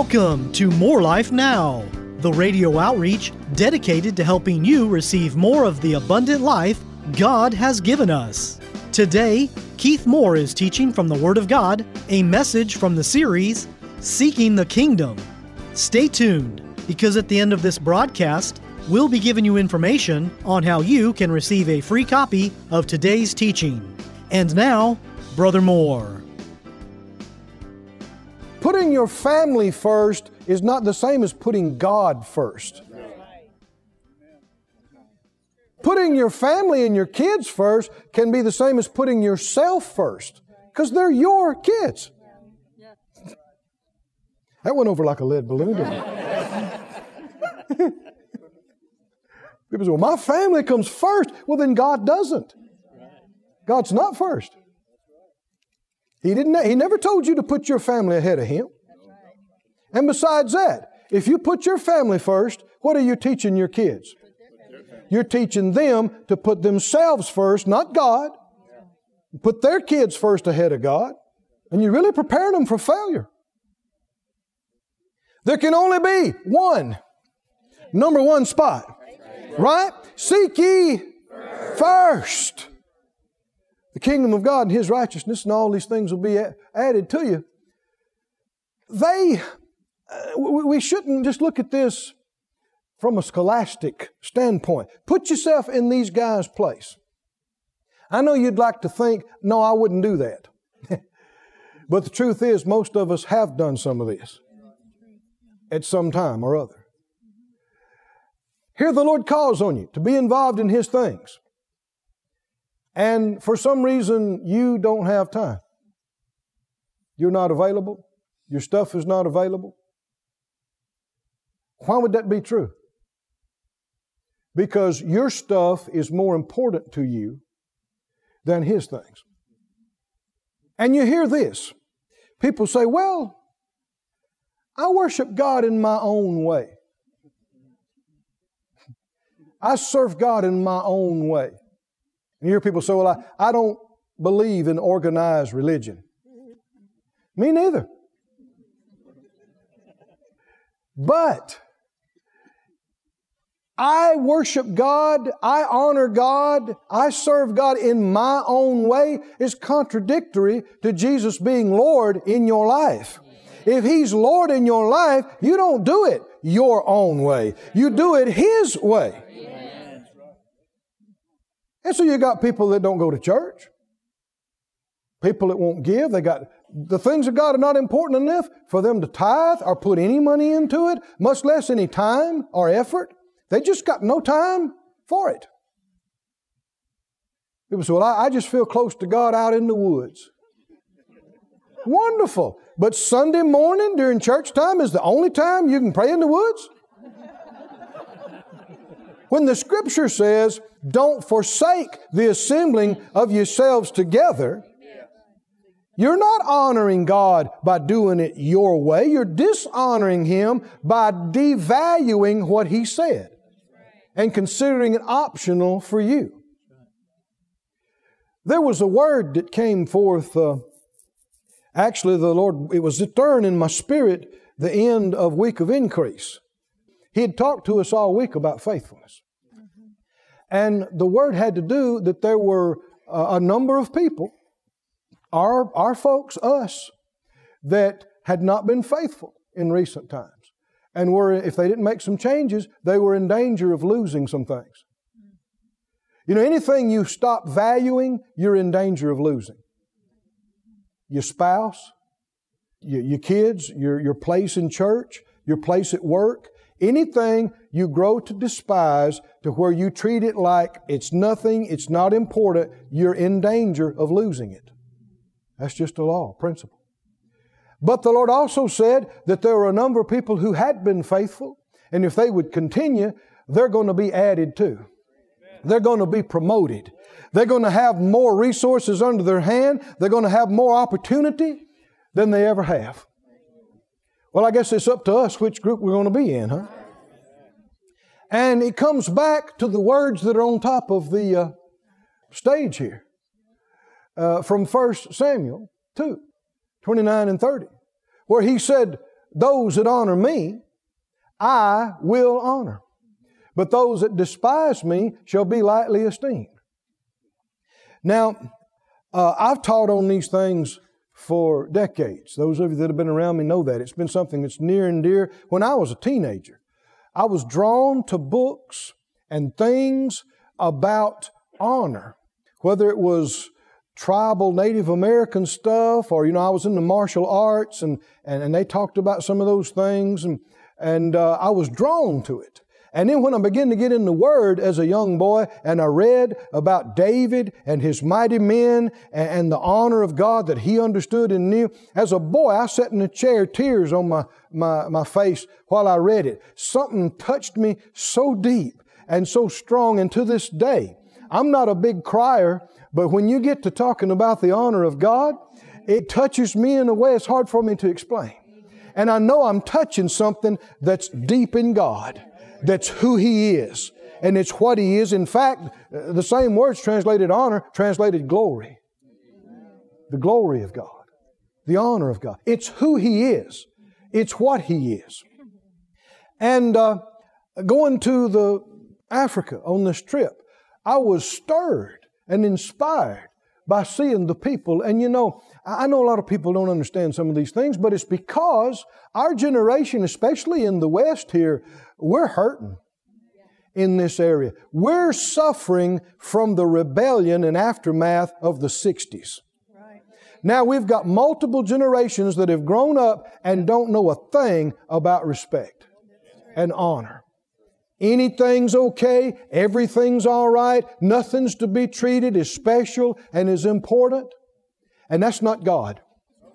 Welcome to More Life Now, the radio outreach dedicated to helping you receive more of the abundant life God has given us. Today, Keith Moore is teaching from the Word of God, a message from the series, Seeking the Kingdom. Stay tuned, because at the end of this broadcast, we'll be giving you information on how you can receive a free copy of today's teaching. And now, Brother Moore. Putting your family first is not the same as putting God first. Putting your family and your kids first can be the same as putting yourself first, because they're your kids. That went over like a lead balloon, didn't it? People say, well, my family comes first. Well, then God doesn't. God's not first. He never told you to put your family ahead of Him. And besides that, if you put your family first, what are you teaching your kids? You're teaching them to put themselves first, not God. Put their kids first ahead of God. And you're really preparing them for failure. There can only be one number one spot. Right? Seek ye first the kingdom of God and His righteousness, and all these things will be added to you. We shouldn't just look at this from a scholastic standpoint. Put yourself in these guys' place. I know you'd like to think, no, I wouldn't do that. But the truth is, most of us have done some of this at some time or other. Here the Lord calls on you to be involved in His things. And for some reason, you don't have time. You're not available. Your stuff is not available. Why would that be true? Because your stuff is more important to you than His things. And you hear this. People say, well, I worship God in my own way. I serve God in my own way. And you hear people say, well, I don't believe in organized religion. Me neither. But I worship God, I honor God, I serve God in my own way is contradictory to Jesus being Lord in your life. If He's Lord in your life, you don't do it your own way. You do it His way. And so you got people that don't go to church. People that won't give. The things of God are not important enough for them to tithe or put any money into it, much less any time or effort. They just got no time for it. People say, well, I just feel close to God out in the woods. Wonderful. But Sunday morning during church time is the only time you can pray in the woods? When the Scripture says, don't forsake the assembling of yourselves together, you're not honoring God by doing it your way. You're dishonoring Him by devaluing what He said and considering it optional for you. There was a word that came forth, actually the Lord, it was stirring in my spirit the end of Week of Increase. He had talked to us all week about faithfulness. And the word had to do that there were a number of people, our folks, us, that had not been faithful in recent times. And if they didn't make some changes, they were in danger of losing some things. You know, anything you stop valuing, you're in danger of losing. Your spouse, your kids, your place in church, your place at work, anything you grow to despise to where you treat it like it's nothing, it's not important, you're in danger of losing it. That's just a law, principle. But the Lord also said that there were a number of people who had been faithful, and if they would continue, they're going to be added to. They're going to be promoted. They're going to have more resources under their hand. They're going to have more opportunity than they ever have. Well, I guess it's up to us which group we're going to be in, huh? And it comes back to the words that are on top of the stage here. From 1 Samuel 2, 29 and 30. Where He said, those that honor me, I will honor. But those that despise me shall be lightly esteemed. Now, I've taught on these things for decades. Those of you that have been around me know that. It's been something that's near and dear. When I was a teenager, I was drawn to books and things about honor, whether it was tribal Native American stuff or, I was in the martial arts and they talked about some of those things and I was drawn to it. And then when I began to get in the Word as a young boy and I read about David and his mighty men and the honor of God that he understood and knew, as a boy I sat in a chair, tears on my face while I read it. Something touched me so deep and so strong, and to this day, I'm not a big crier, but when you get to talking about the honor of God, it touches me in a way it's hard for me to explain. And I know I'm touching something that's deep in God. That's who He is. And it's what He is. In fact, the same words translated honor, translated glory. The glory of God. The honor of God. It's who He is. It's what He is. And going to Africa on this trip, I was stirred and inspired by seeing the people. And I know a lot of people don't understand some of these things, but it's because our generation, especially in the West here, we're hurting in this area. We're suffering from the rebellion and aftermath of the 60s. Now we've got multiple generations that have grown up and don't know a thing about respect and honor. Anything's okay, everything's all right, nothing's to be treated as special and as important. And that's not God.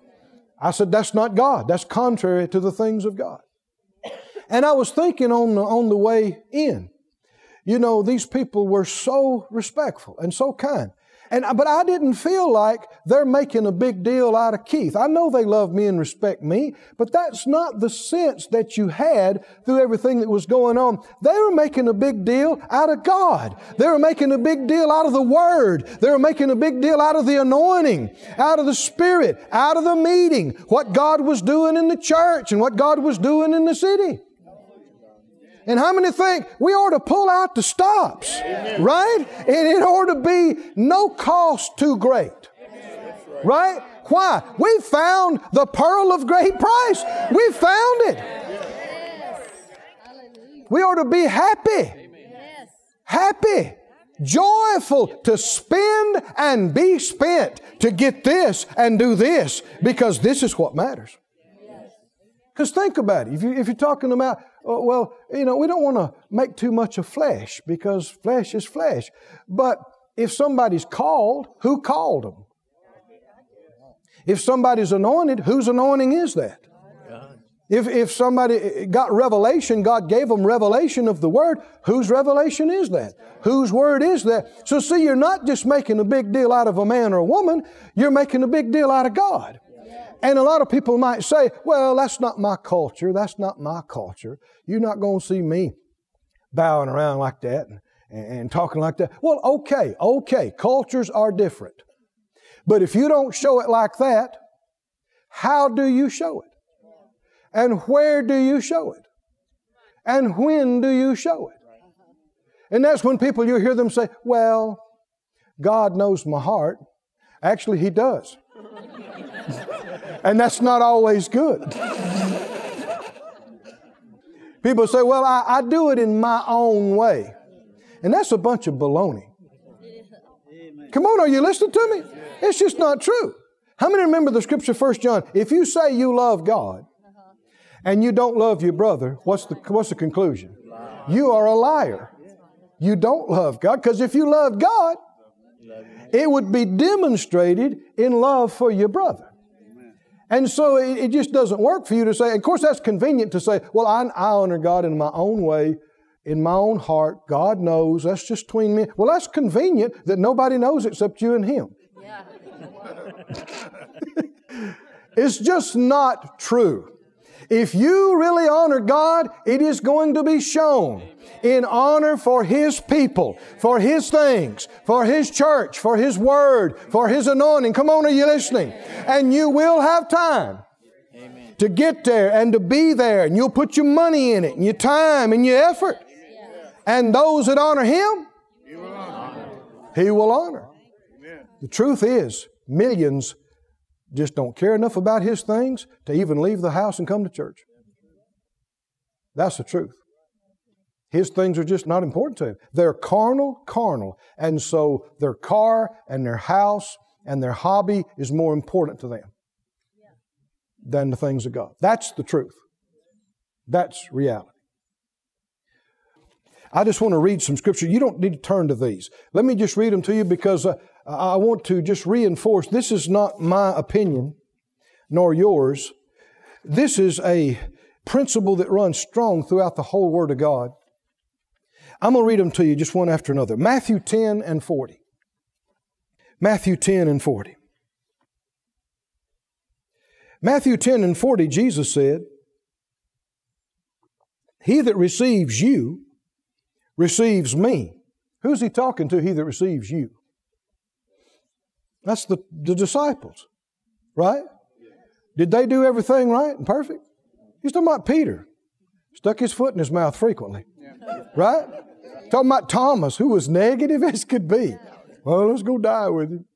I said, that's not God. That's contrary to the things of God. And I was thinking on the way in, these people were so respectful and so kind. But I didn't feel like they're making a big deal out of Keith. I know they love me and respect me, but that's not the sense that you had through everything that was going on. They were making a big deal out of God. They were making a big deal out of the Word. They were making a big deal out of the anointing, out of the Spirit, out of the meeting, what God was doing in the church and what God was doing in the city. And how many think we ought to pull out the stops, right? And it ought to be no cost too great, right? Why? We found the pearl of great price. We found it. We ought to be happy, happy, joyful to spend and be spent to get this and do this, because this is what matters. Because think about it. If you're talking about, we don't want to make too much of flesh because flesh is flesh. But if somebody's called, who called them? If somebody's anointed, whose anointing is that? If somebody got revelation, God gave them revelation of the Word, whose revelation is that? Whose Word is that? So see, you're not just making a big deal out of a man or a woman, you're making a big deal out of God. And a lot of people might say, well, that's not my culture. That's not my culture. You're not going to see me bowing around like that and talking like that. Well, okay. Cultures are different. But if you don't show it like that, how do you show it? And where do you show it? And when do you show it? And that's when you hear them say, well, God knows my heart. Actually, He does. And that's not always good. People say, well, I do it in my own way. And that's a bunch of baloney. Come on, are you listening to me? It's just not true. How many remember the scripture 1 John? If you say you love God and you don't love your brother, what's the conclusion? You are a liar. You don't love God, because if you loved God, it would be demonstrated in love for your brother. And so it just doesn't work for you to say, of course that's convenient to say, well, I honor God in my own way, in my own heart. God knows, that's just between me. Well, that's convenient that nobody knows except you and Him. Yeah. It's just not true. If you really honor God, it is going to be shown in honor for His people, for His things, for His church, for His Word, for His anointing. Come on, are you listening? And you will have time to get there and to be there. And you'll put your money in it and your time and your effort. And those that honor Him, He will honor. The truth is, millions just don't care enough about His things to even leave the house and come to church. That's the truth. His things are just not important to Him. They're carnal. And so their car and their house and their hobby is more important to them than the things of God. That's the truth. That's reality. I just want to read some scripture. You don't need to turn to these. Let me just read them to you because I want to just reinforce this is not my opinion nor yours. This is a principle that runs strong throughout the whole Word of God. I'm going to read them to you just one after another. Matthew 10 and 40. Matthew 10 and 40. Matthew 10 and 40, Jesus said, "He that receives you receives me." Who's He talking to, he that receives you? That's the disciples, right? Did they do everything right and perfect? He's talking about Peter. Stuck his foot in his mouth frequently, right? Talking about Thomas, who was negative as could be. Well, let's go die with him.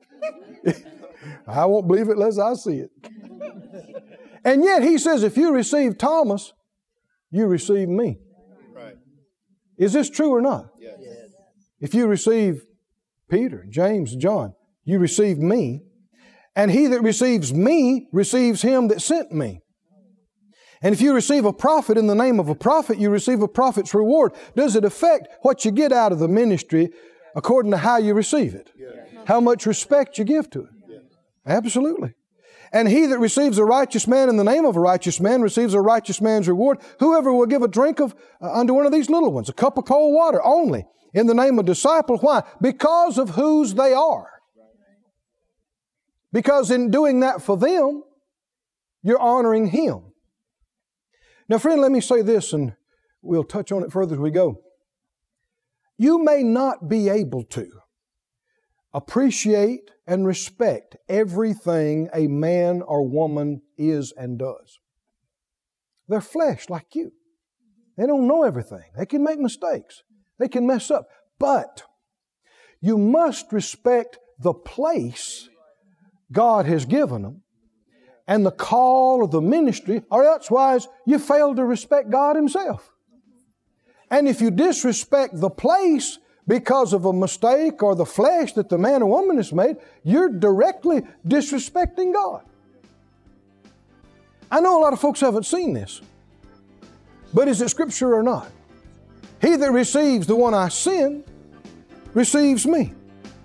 I won't believe it unless I see it. And yet He says, if you receive Thomas, you receive me. Right. Is this true or not? Yes. If you receive Peter, James, John, you receive me. And he that receives me receives Him that sent me. And if you receive a prophet in the name of a prophet, you receive a prophet's reward. Does it affect what you get out of the ministry according to how you receive it? Yes. How much respect you give to it? Yes. Absolutely. And he that receives a righteous man in the name of a righteous man receives a righteous man's reward. Whoever will give a drink of unto one of these little ones, a cup of cold water only, in the name of disciple. Why? Because of whose they are. Because in doing that for them, you're honoring Him. Now, friend, let me say this, and we'll touch on it further as we go. You may not be able to appreciate and respect everything a man or woman is and does. They're flesh like you. They don't know everything. They can make mistakes. They can mess up. But you must respect the place God has given them and the call of the ministry, or elsewise you fail to respect God Himself. And if you disrespect the place because of a mistake or the flesh that the man or woman has made, you're directly disrespecting God. I know a lot of folks haven't seen this, but is it Scripture or not? He that receives the one I send receives me.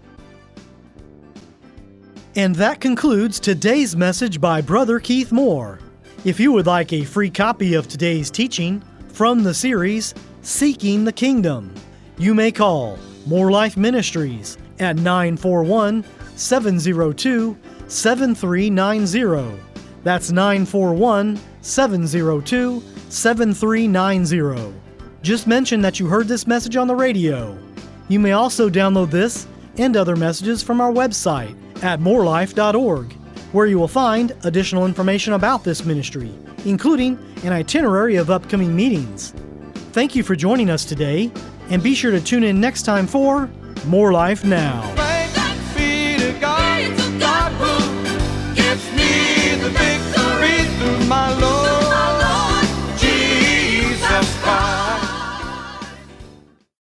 And that concludes today's message by Brother Keith Moore. If you would like a free copy of today's teaching from the series Seeking the Kingdom, you may call More Life Ministries at 941-702-7390. That's 941-702-7390. Just mention that you heard this message on the radio. You may also download this and other messages from our website at morelife.org, where you will find additional information about this ministry, including an itinerary of upcoming meetings. Thank you for joining us today, and be sure to tune in next time for More Life Now.